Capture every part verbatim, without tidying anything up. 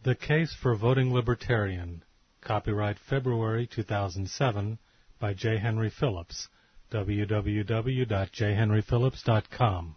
The Case for Voting Libertarian. Copyright February two thousand seven by J. Henry Phillips. w w w dot j henry phillips dot com.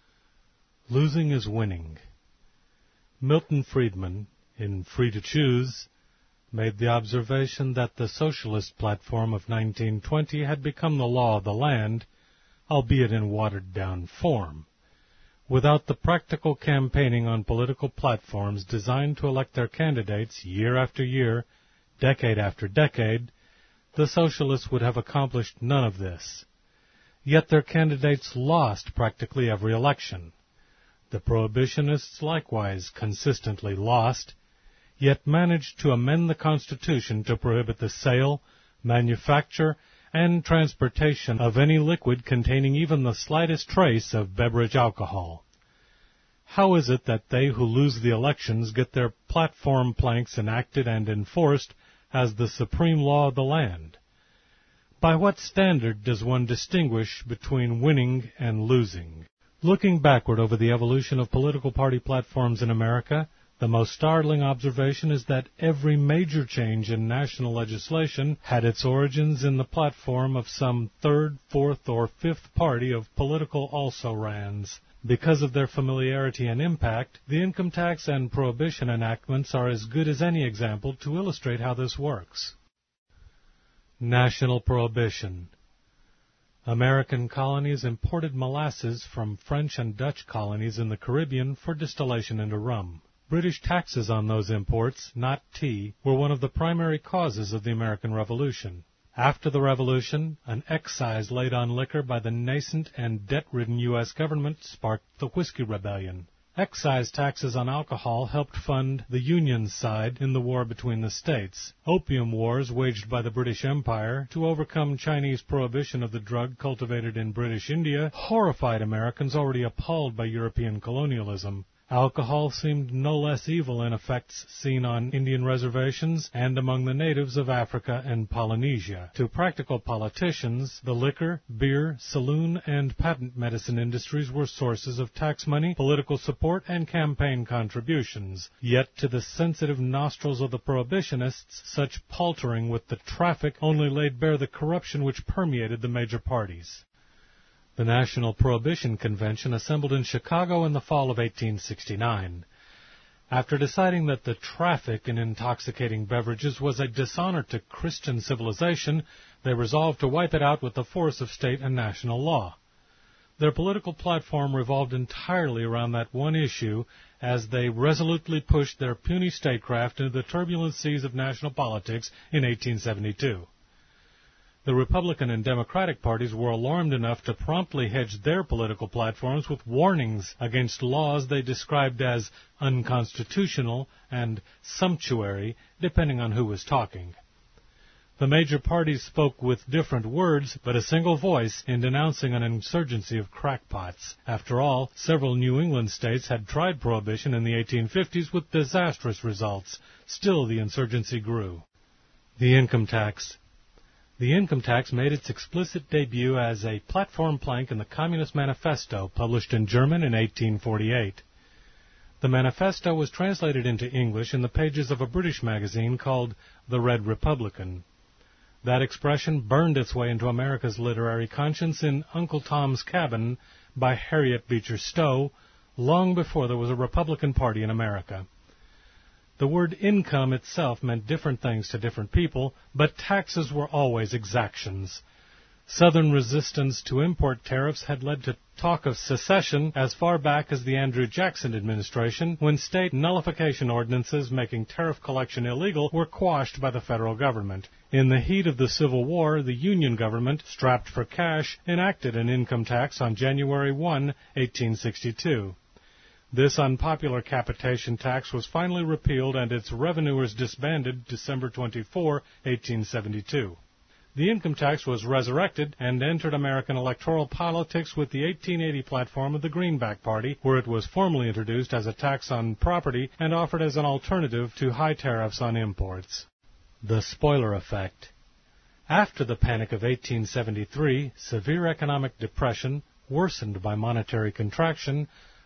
Losing is winning. Milton Friedman, in Free to Choose, made the observation that the socialist platform of nineteen twenty had become the law of the land, albeit in watered-down form. Without the practical campaigning on political platforms designed to elect their candidates year after year, decade after decade, the socialists would have accomplished none of this. Yet their candidates lost practically every election. The prohibitionists likewise consistently lost, yet managed to amend the Constitution to prohibit the sale, manufacture, and transportation of any liquid containing even the slightest trace of beverage alcohol. How is it that they who lose the elections get their platform planks enacted and enforced as the supreme law of the land? By what standard does one distinguish between winning and losing? Looking backward over the evolution of political party platforms in America, the most startling observation is that every major change in national legislation had its origins in the platform of some third, fourth, or fifth party of political also-rans. Because of their familiarity and impact, the income tax and prohibition enactments are as good as any example to illustrate how this works. National prohibition. American colonies imported molasses from French and Dutch colonies in the Caribbean for distillation into rum. British taxes on those imports, not tea, were one of the primary causes of the American Revolution. After the Revolution, an excise laid on liquor by the nascent and debt-ridden U S government sparked the Whiskey Rebellion. Excise taxes on alcohol helped fund the Union's side in the war between the states. Opium wars waged by the British Empire to overcome Chinese prohibition of the drug cultivated in British India horrified Americans already appalled by European colonialism. Alcohol seemed no less evil in effects seen on Indian reservations and among the natives of Africa and Polynesia. To practical politicians, the liquor, beer, saloon, and patent medicine industries were sources of tax money, political support, and campaign contributions. Yet to the sensitive nostrils of the prohibitionists, such paltering with the traffic only laid bare the corruption which permeated the major parties. The National Prohibition Convention assembled in Chicago in the fall of eighteen sixty-nine. After deciding that the traffic in intoxicating beverages was a dishonor to Christian civilization, they resolved to wipe it out with the force of state and national law. Their political platform revolved entirely around that one issue as they resolutely pushed their puny statecraft into the turbulent seas of national politics in eighteen seventy-two. The Republican and Democratic parties were alarmed enough to promptly hedge their political platforms with warnings against laws they described as unconstitutional and sumptuary, depending on who was talking. The major parties spoke with different words, but a single voice in denouncing an insurgency of crackpots. After all, several New England states had tried prohibition in the eighteen fifties with disastrous results. Still, the insurgency grew. The income tax. The income tax made its explicit debut as a platform plank in the Communist Manifesto, published in German in eighteen forty-eight. The manifesto was translated into English in the pages of a British magazine called The Red Republican. That expression burned its way into America's literary conscience in Uncle Tom's Cabin by Harriet Beecher Stowe, long before there was a Republican Party in America. The word income itself meant different things to different people, but taxes were always exactions. Southern resistance to import tariffs had led to talk of secession as far back as the Andrew Jackson administration, when state nullification ordinances making tariff collection illegal were quashed by the federal government. In the heat of the Civil War, the Union government, strapped for cash, enacted an income tax on January first, eighteen sixty-two. This unpopular capitation tax was finally repealed and its revenuers disbanded December twenty-fourth, eighteen seventy-two. The income tax was resurrected and entered American electoral politics with the eighteen eighty platform of the Greenback Party, where it was formally introduced as a tax on property and offered as an alternative to high tariffs on imports. The spoiler effect. After the Panic of eighteen seventy-three, severe economic depression, worsened by monetary contraction,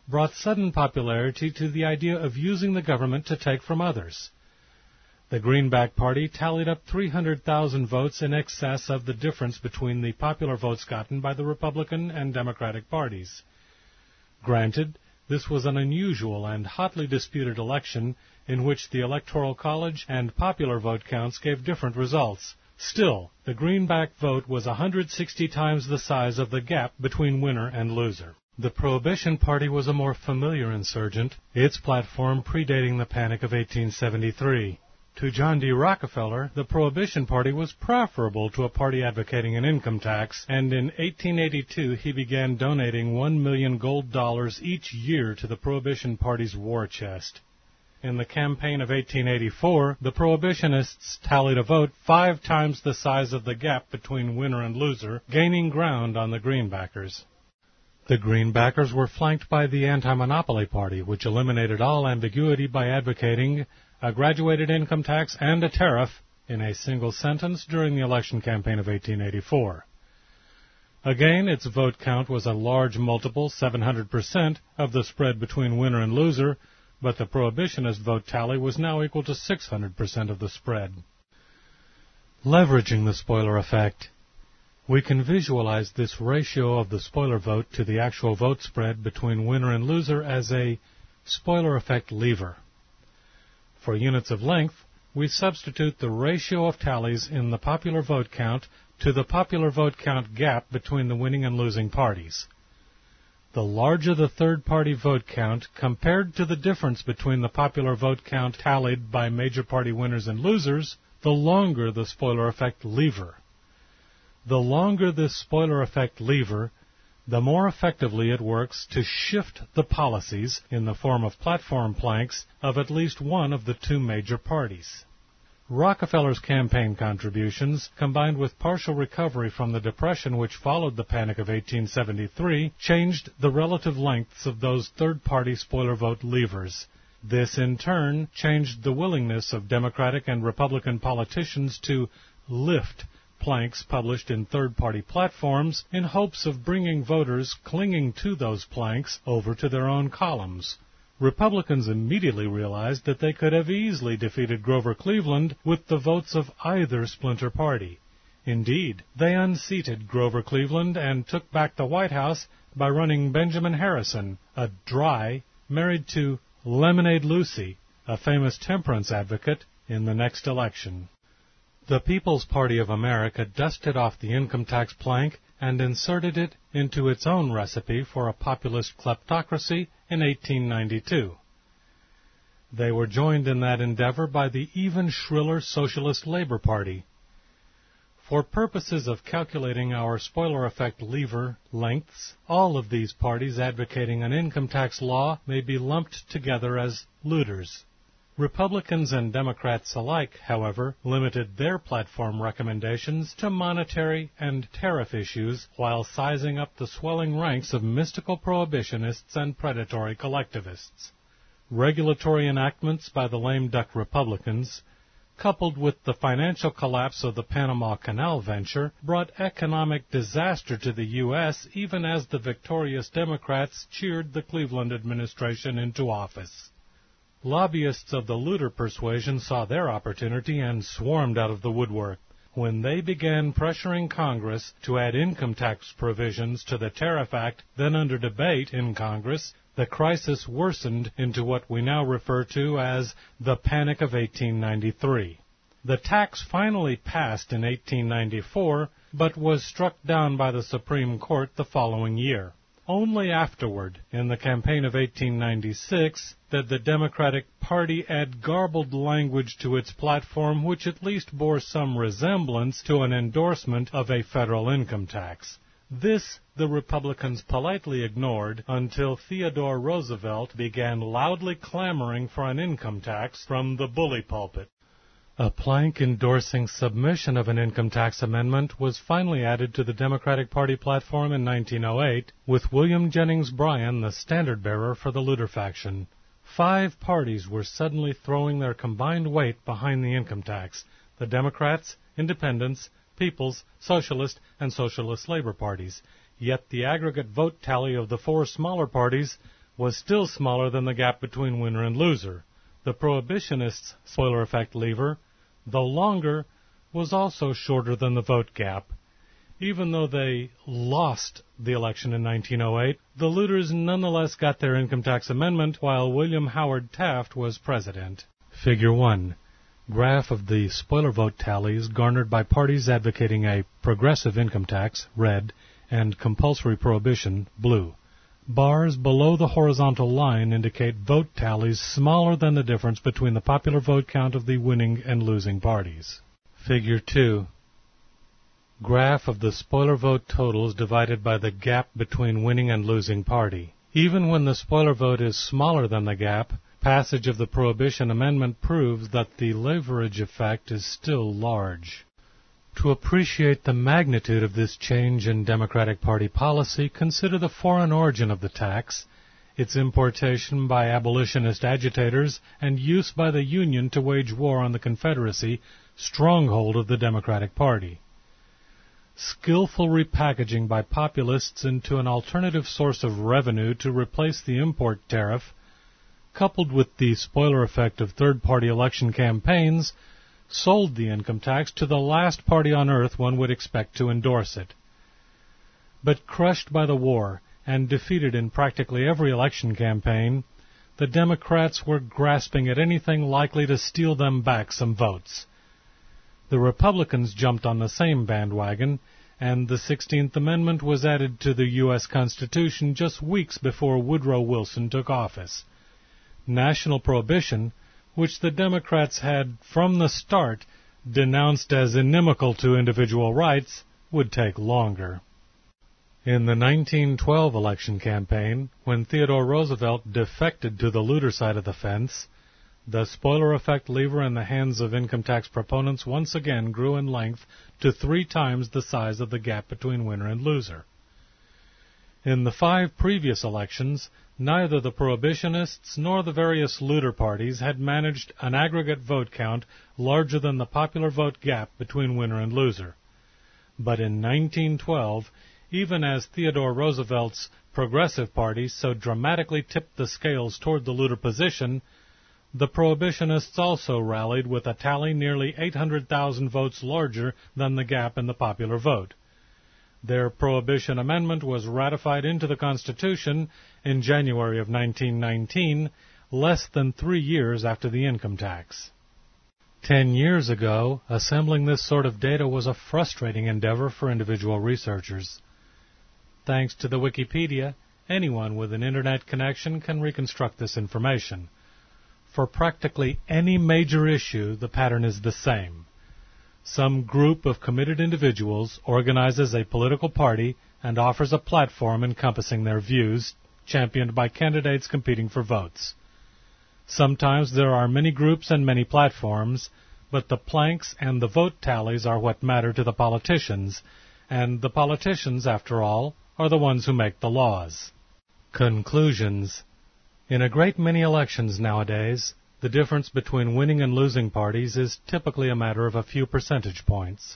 brought sudden popularity to the idea of using the government to take from others. The Greenback Party tallied up three hundred thousand votes in excess of the difference between the popular votes gotten by the Republican and Democratic parties. Granted, this was an unusual and hotly disputed election in which the Electoral College and popular vote counts gave different results. Still, the Greenback vote was one hundred sixty times the size of the gap between winner and loser. The Prohibition Party was a more familiar insurgent, its platform predating the Panic of eighteen seventy-three. To John D. Rockefeller, the Prohibition Party was preferable to a party advocating an income tax, and in eighteen eighty-two he began donating one million gold dollars each year to the Prohibition Party's war chest. In the campaign of eighteen eighty-four, the Prohibitionists tallied a vote five times the size of the gap between winner and loser, gaining ground on the Greenbackers. The Greenbackers were flanked by the Anti-Monopoly Party, which eliminated all ambiguity by advocating a graduated income tax and a tariff in a single sentence during the election campaign of eighteen eighty-four. Again, its vote count was a large multiple, seven hundred percent, of the spread between winner and loser, but the Prohibitionist vote tally was now equal to six hundred percent of the spread. Leveraging the spoiler effect. We can visualize this ratio of the spoiler vote to the actual vote spread between winner and loser as a spoiler effect lever. For units of length, we substitute the ratio of tallies in the popular vote count to the popular vote count gap between the winning and losing parties. The larger the third-party vote count compared to the difference between the popular vote count tallied by major party winners and losers, the longer the spoiler effect lever. The longer this spoiler effect lever, the more effectively it works to shift the policies in the form of platform planks of at least one of the two major parties. Rockefeller's campaign contributions, combined with partial recovery from the Depression which followed the Panic of eighteen seventy-three, changed the relative lengths of those third-party spoiler vote levers. This, in turn, changed the willingness of Democratic and Republican politicians to lift planks published in third-party platforms in hopes of bringing voters clinging to those planks over to their own columns. Republicans immediately realized that they could have easily defeated Grover Cleveland with the votes of either splinter party. Indeed, they unseated Grover Cleveland and took back the White House by running Benjamin Harrison, a dry, married to Lemonade Lucy, a famous temperance advocate, in the next election. The People's Party of America dusted off the income tax plank and inserted it into its own recipe for a populist kleptocracy in eighteen ninety-two. They were joined in that endeavor by the even shriller Socialist Labor Party. For purposes of calculating our spoiler effect lever lengths, all of these parties advocating an income tax law may be lumped together as looters. Republicans and Democrats alike, however, limited their platform recommendations to monetary and tariff issues while sizing up the swelling ranks of mystical prohibitionists and predatory collectivists. Regulatory enactments by the lame duck Republicans, coupled with the financial collapse of the Panama Canal venture, brought economic disaster to the U S even as the victorious Democrats cheered the Cleveland administration into office. Lobbyists of the looter persuasion saw their opportunity and swarmed out of the woodwork. When they began pressuring Congress to add income tax provisions to the Tariff Act then under debate in Congress, the crisis worsened into what we now refer to as the Panic of eighteen ninety-three. The tax finally passed in eighteen ninety-four, but was struck down by the Supreme Court the following year. Only afterward, in the campaign of eighteen ninety-six, did the Democratic Party add garbled language to its platform which at least bore some resemblance to an endorsement of a federal income tax. This the Republicans politely ignored until Theodore Roosevelt began loudly clamoring for an income tax from the bully pulpit. A plank endorsing submission of an income tax amendment was finally added to the Democratic Party platform in nineteen oh eight, with William Jennings Bryan the standard-bearer for the looter faction. Five parties were suddenly throwing their combined weight behind the income tax: the Democrats, Independents, People's, Socialist, and Socialist Labor parties. Yet the aggregate vote tally of the four smaller parties was still smaller than the gap between winner and loser. The Prohibitionists' spoiler effect lever, though longer, was also shorter than the vote gap. Even though they lost the election in nineteen oh eight, the looters nonetheless got their income tax amendment while William Howard Taft was president. Figure one. Graph of the spoiler vote tallies garnered by parties advocating a progressive income tax, red, and compulsory prohibition, blue. Bars below the horizontal line indicate vote tallies smaller than the difference between the popular vote count of the winning and losing parties. Figure two. Graph of the spoiler vote totals divided by the gap between winning and losing party. Even when the spoiler vote is smaller than the gap, passage of the Prohibition Amendment proves that the leverage effect is still large. To appreciate the magnitude of this change in Democratic Party policy, consider the foreign origin of the tax, its importation by abolitionist agitators, and use by the Union to wage war on the Confederacy, stronghold of the Democratic Party. Skillful repackaging by populists into an alternative source of revenue to replace the import tariff, coupled with the spoiler effect of third-party election campaigns, sold the income tax to the last party on earth one would expect to endorse it. But crushed by the war and defeated in practically every election campaign, the Democrats were grasping at anything likely to steal them back some votes. The Republicans jumped on the same bandwagon, and the sixteenth Amendment was added to the U S Constitution just weeks before Woodrow Wilson took office. National prohibition, which the Democrats had from the start denounced as inimical to individual rights, would take longer. In the nineteen twelve election campaign, when Theodore Roosevelt defected to the looter side of the fence, the spoiler effect lever in the hands of income tax proponents once again grew in length to three times the size of the gap between winner and loser. In the five previous elections, neither the Prohibitionists nor the various looter parties had managed an aggregate vote count larger than the popular vote gap between winner and loser. But in nineteen twelve, even as Theodore Roosevelt's Progressive Party so dramatically tipped the scales toward the looter position, the Prohibitionists also rallied with a tally nearly eight hundred thousand votes larger than the gap in the popular vote. Their Prohibition Amendment was ratified into the Constitution in January of nineteen nineteen, less than three years after the income tax. Ten years ago, assembling this sort of data was a frustrating endeavor for individual researchers. Thanks to the Wikipedia, anyone with an Internet connection can reconstruct this information. For practically any major issue, the pattern is the same. Some group of committed individuals organizes a political party and offers a platform encompassing their views, championed by candidates competing for votes. Sometimes there are many groups and many platforms, but the planks and the vote tallies are what matter to the politicians, and the politicians, after all, are the ones who make the laws. Conclusions. In a great many elections nowadays, the difference between winning and losing parties is typically a matter of a few percentage points.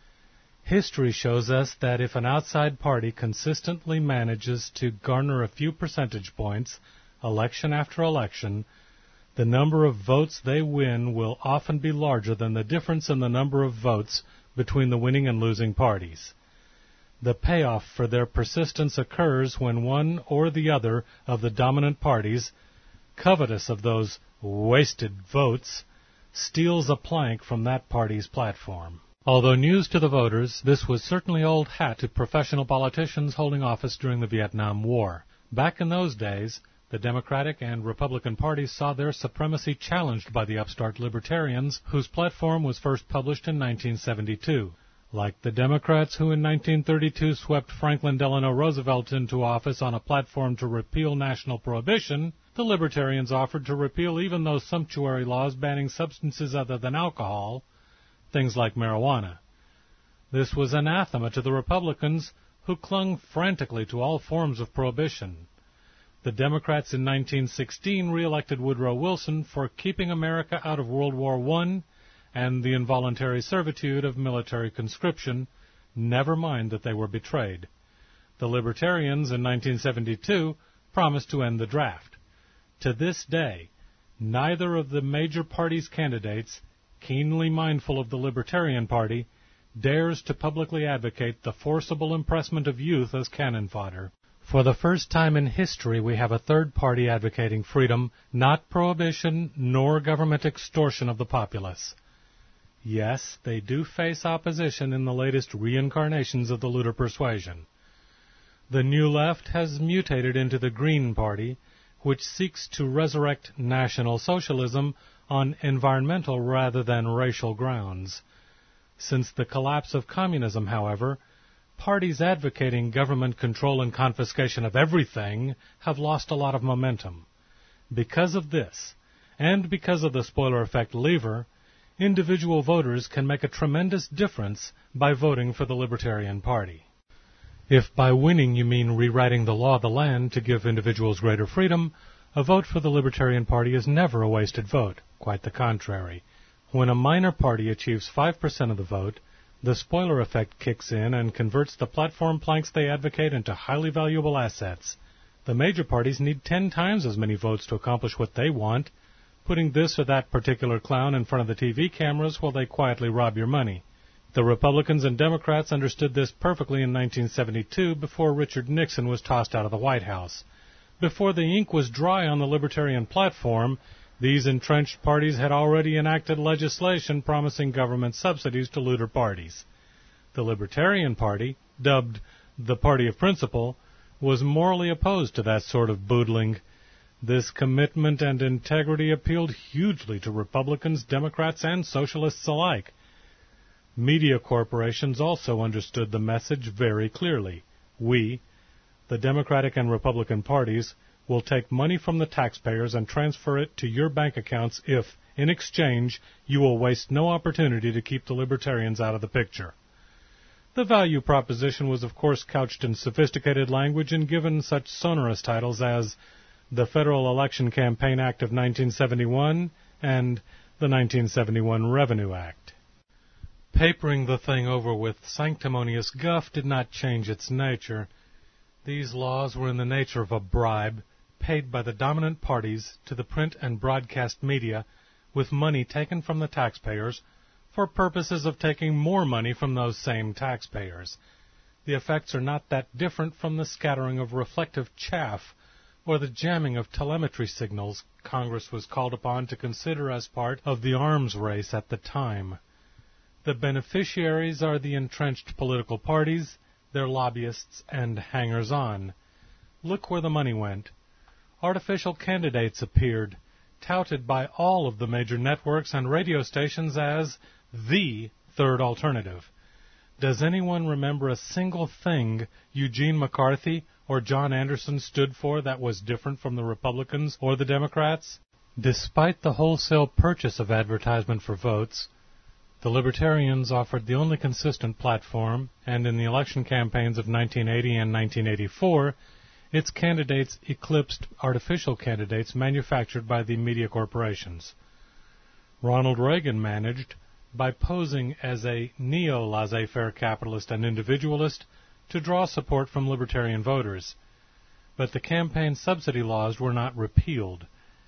History shows us that if an outside party consistently manages to garner a few percentage points, election after election, the number of votes they win will often be larger than the difference in the number of votes between the winning and losing parties. The payoff for their persistence occurs when one or the other of the dominant parties, covetous of those wasted votes, steals a plank from that party's platform. Although news to the voters, this was certainly old hat to professional politicians holding office during the Vietnam War. Back in those days, the Democratic and Republican parties saw their supremacy challenged by the upstart libertarians, whose platform was first published in nineteen seventy-two. Like the Democrats who in nineteen thirty-two swept Franklin Delano Roosevelt into office on a platform to repeal national prohibition, the Libertarians offered to repeal even those sumptuary laws banning substances other than alcohol, things like marijuana. This was anathema to the Republicans, who clung frantically to all forms of prohibition. The Democrats in nineteen sixteen re-elected Woodrow Wilson for keeping America out of World War One and the involuntary servitude of military conscription, never mind that they were betrayed. The Libertarians in nineteen seventy-two promised to end the draft. To this day, neither of the major parties' candidates, keenly mindful of the Libertarian Party, dares to publicly advocate the forcible impressment of youth as cannon fodder. For the first time in history, we have a third party advocating freedom, not prohibition nor government extortion of the populace. Yes, they do face opposition in the latest reincarnations of the Luder persuasion. The New Left has mutated into the Green Party, which seeks to resurrect National Socialism on environmental rather than racial grounds. Since the collapse of communism, however, parties advocating government control and confiscation of everything have lost a lot of momentum. Because of this, and because of the spoiler effect lever, individual voters can make a tremendous difference by voting for the Libertarian Party. If by winning you mean rewriting the law of the land to give individuals greater freedom, a vote for the Libertarian Party is never a wasted vote. Quite the contrary. When a minor party achieves five percent of the vote, the spoiler effect kicks in and converts the platform planks they advocate into highly valuable assets. The major parties need ten times as many votes to accomplish what they want, putting this or that particular clown in front of the T V cameras while they quietly rob your money. The Republicans and Democrats understood this perfectly in nineteen seventy-two before Richard Nixon was tossed out of the White House. Before the ink was dry on the Libertarian platform, these entrenched parties had already enacted legislation promising government subsidies to looter parties. The Libertarian Party, dubbed the Party of Principle, was morally opposed to that sort of boodling. This commitment and integrity appealed hugely to Republicans, Democrats, and Socialists alike. Media corporations also understood the message very clearly. We, the Democratic and Republican parties, will take money from the taxpayers and transfer it to your bank accounts if, in exchange, you will waste no opportunity to keep the Libertarians out of the picture. The value proposition was, of course, couched in sophisticated language and given such sonorous titles as the Federal Election Campaign Act of nineteen seventy-one and the nineteen seventy-one Revenue Act. Papering the thing over with sanctimonious guff did not change its nature. These laws were in the nature of a bribe paid by the dominant parties to the print and broadcast media with money taken from the taxpayers for purposes of taking more money from those same taxpayers. The effects are not that different from the scattering of reflective chaff or the jamming of telemetry signals Congress was called upon to consider as part of the arms race at the time. The beneficiaries are the entrenched political parties, their lobbyists, and hangers-on. Look where the money went. Artificial candidates appeared, touted by all of the major networks and radio stations as the third alternative. Does anyone remember a single thing Eugene McCarthy or John Anderson stood for that was different from the Republicans or the Democrats? Despite the wholesale purchase of advertisement for votes, the Libertarians offered the only consistent platform, and in the election campaigns of nineteen eighty and nineteen eighty-four, its candidates eclipsed artificial candidates manufactured by the media corporations. Ronald Reagan managed, by posing as a neo-laissez-faire capitalist and individualist, to draw support from Libertarian voters. But the campaign subsidy laws were not repealed.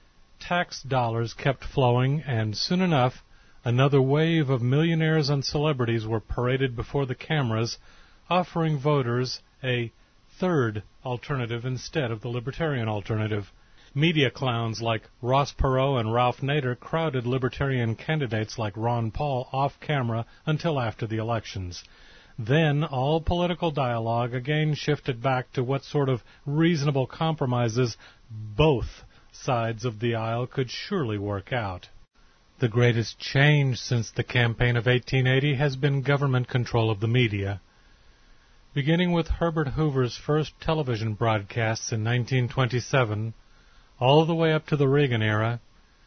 Tax dollars kept flowing, and soon enough, another wave of millionaires and celebrities were paraded before the cameras, offering voters a third alternative instead of the Libertarian alternative. Media clowns like Ross Perot and Ralph Nader crowded Libertarian candidates like Ron Paul off camera until after the elections. Then all political dialogue again shifted back to what sort of reasonable compromises both sides of the aisle could surely work out. The greatest change since the campaign of eighteen eighty has been government control of the media. Beginning with Herbert Hoover's first television broadcasts in nineteen twenty-seven, all the way up to the Reagan era,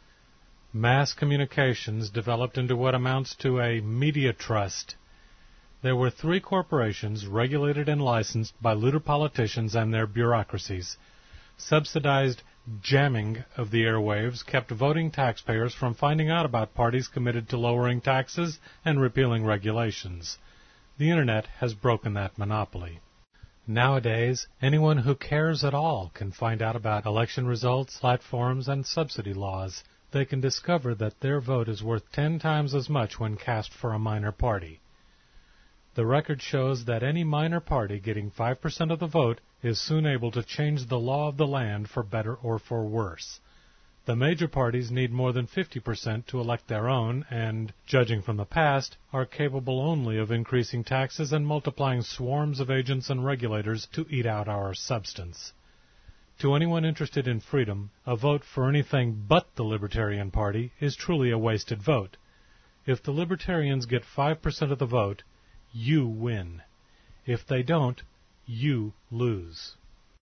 mass communications developed into what amounts to a media trust. There were three corporations regulated and licensed by looter politicians and their bureaucracies. Subsidized jamming of the airwaves kept voting taxpayers from finding out about parties committed to lowering taxes and repealing regulations. The Internet has broken that monopoly. Nowadays, anyone who cares at all can find out about election results, platforms, and subsidy laws. They can discover that their vote is worth ten times as much when cast for a minor party. The record shows that any minor party getting five percent of the vote is soon able to change the law of the land for better or for worse. The major parties need more than fifty percent to elect their own and, judging from the past, are capable only of increasing taxes and multiplying swarms of agents and regulators to eat out our substance. To anyone interested in freedom, a vote for anything but the Libertarian Party is truly a wasted vote. If the Libertarians get five percent of the vote, you win. If they don't, you lose.